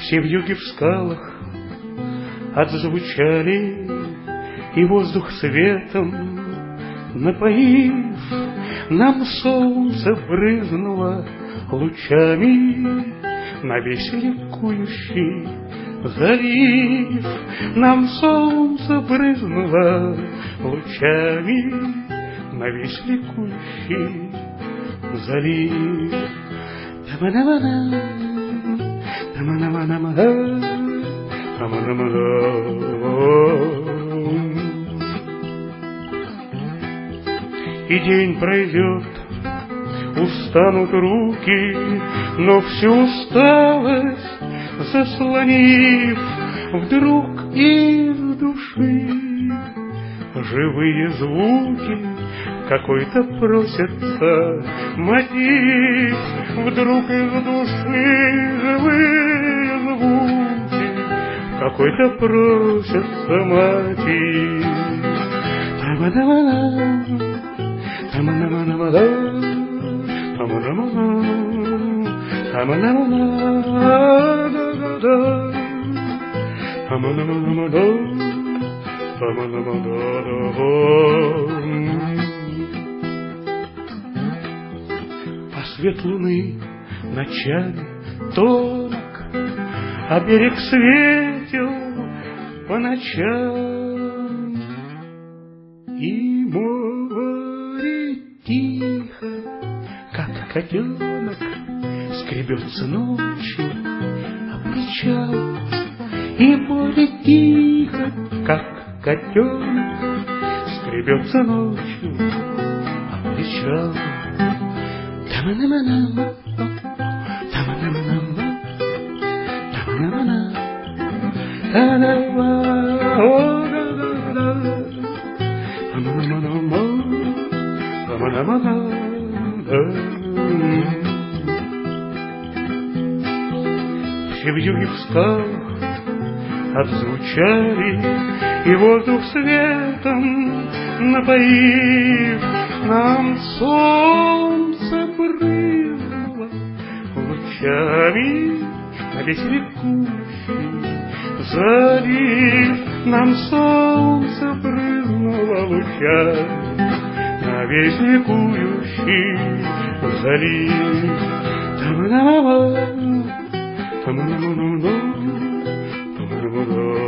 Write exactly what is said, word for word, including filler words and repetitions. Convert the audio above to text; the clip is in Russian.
Все вьюги в скалах отзвучали, и воздух светом напоив, нам солнце брызнуло лучами на весь ликующий залив. Нам солнце брызнуло лучами на весь ликующий залив. Та-ба-да-ба-да, та-ба-да-ба-да-ба-да, та-ба-да-ба-да. И день пройдет, устанут руки, но всю усталость заслонив, вдруг из души живые звуки какой-то просятся мотив. Вдруг из души живые звуки какой-то просятся мотив. Та-ба-да-ба-да, та-ба-да-ба-да-ба-да, та-ба-да-ба-да, та-ба-да-ба-да-да-да, та-ба-да-ба-да-да, та-ба-да-ба-да-да. А свет луны ночами тонок, а берег светил по ночам, и море тихо, как котенок, скребется ночью о причал. И море тихо, как котенок, скребется ночью о причал. Та-ма-на-ма-на, та-ма-на-ма-на, та-ма-на-ма-на, та-да-ба, о-да-да-да, та-ма-на-ма-на, та-ма-на-ма-на. Все вьюги в скалах отзвучали, и воздух светом напоив, нам солнце брызнуло лучами на весь ликующий залив. Нам солнце брызнуло лучами на весь ликующий залив. Та-ма-на-ма, та-ма-на-ма-на, та-ма-на-ма-на.